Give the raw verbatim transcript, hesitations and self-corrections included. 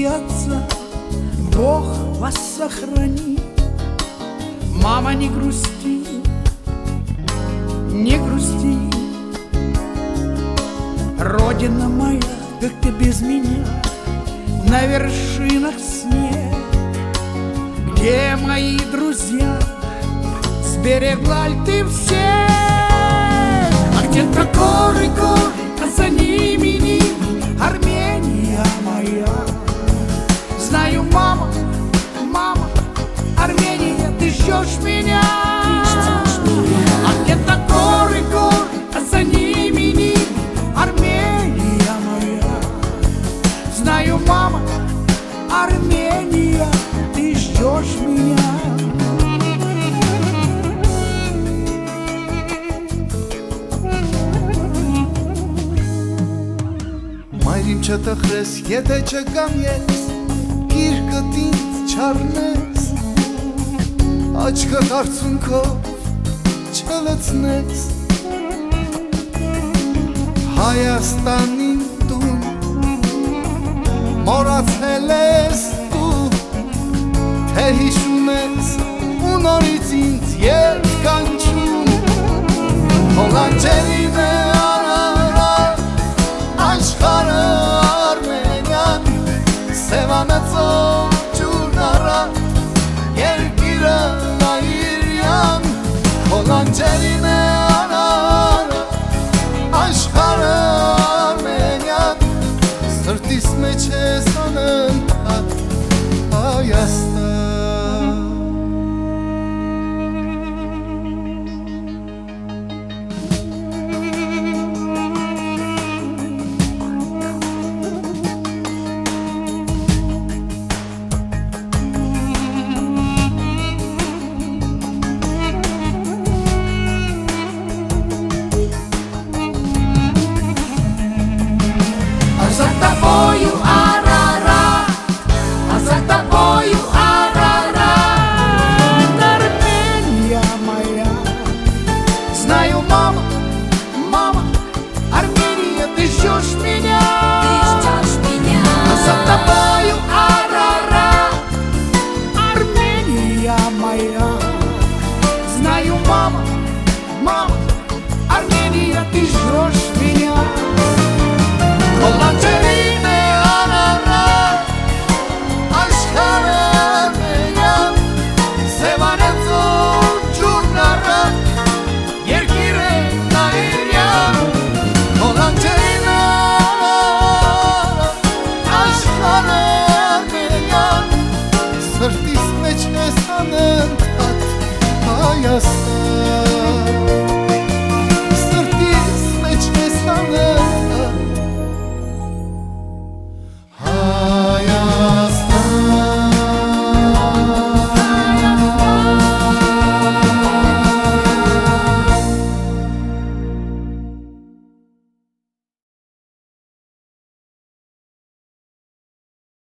и отца Бог вас сохрани. Мама, не грусти, не грусти. Родина моя, как ты без меня, на вершинах снег. Где мои друзья, сберегла ли ты всех? А где-то горы, горы, а за ними, ними Армения моя. Знаю, мама, мама, Армения, ты ждешь меня. А где-то горы, горы, а за ними, ними Армения моя. Знаю, мама, Армения, ты ждешь меня. Մայրիմ չտխրես, եթե չկամ ես, գիրկդ ինձ չառնես, աչքդ արցունքով չլցնես, Հայաստանին տուն մոռացել ես դու, թե հիշում ես ու նորից ինձ երկանչում, հոլանջերին է արարար աշխարհը Արմենիան, սևանացող ջուրն առան, երկիրը լայրյան, հոլանջերին է արարար աշխարհը Արմենիան, սրտիս մեջ ես անընդհատ Հայաստան։ За тобою, Арарат, а за тобою, Арарат, Армения моя. Знаю, мама, мама, Армения, ты ждешь меня. Ты ждешь меня. А за тобою, Арарат, Армения моя. Знаю, мама, мама, Армения, ты ждешь меня. Հոլանջերին է արարար աշխարհը Արմենիան, սևանացող ջուրն առան, երկիրը լայրյան, հոլանջերին է արարար աշխարհը Արմենիան, սրտիս մեջ ես անընդհատ Հայաստան։